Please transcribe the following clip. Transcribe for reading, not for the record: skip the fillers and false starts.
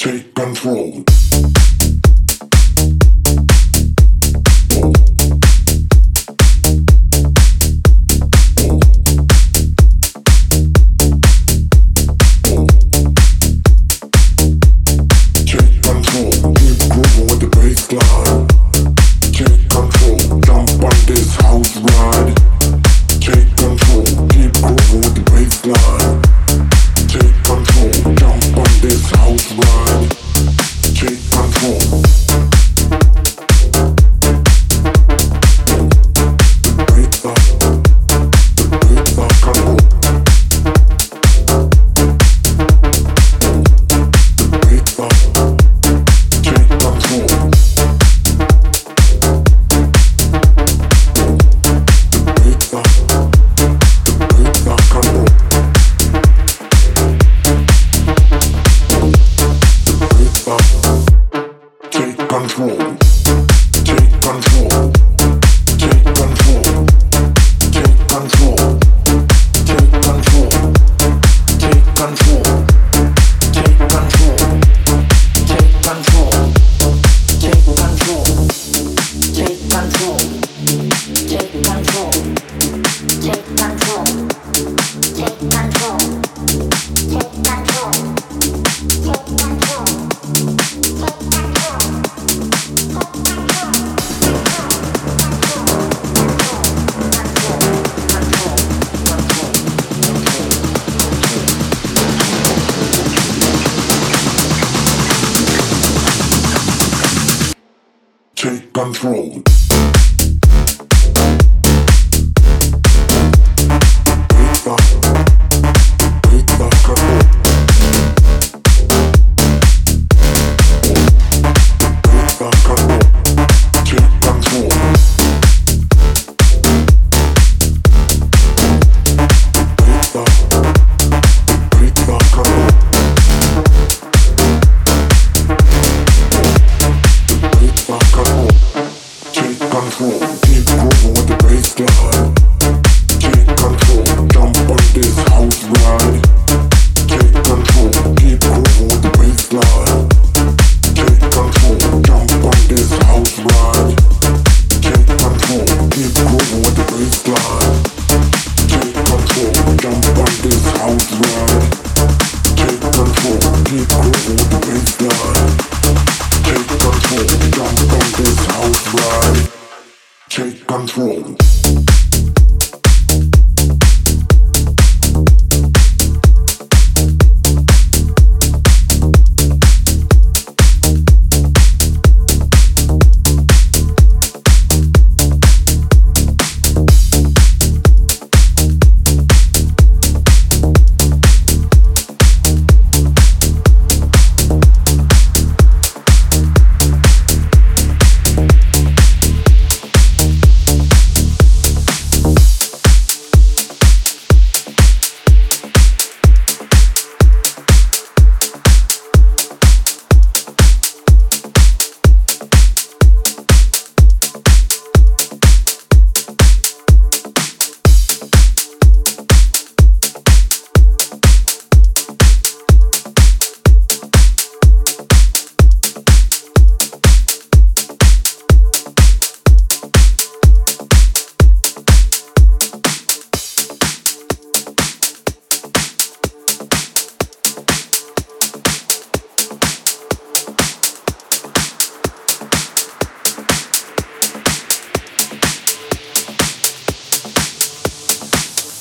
Take control. Take control. Keep grooving with the bassline. Take control, jump on this house ride. Take control, keep grooving with the bassline. Take control, jump on this house ride. Take control, keep grooving with the bassline. Take control, jump on this house ride. Take control, keep grooving with the bassline. Take control, jump on this house ride. Take control.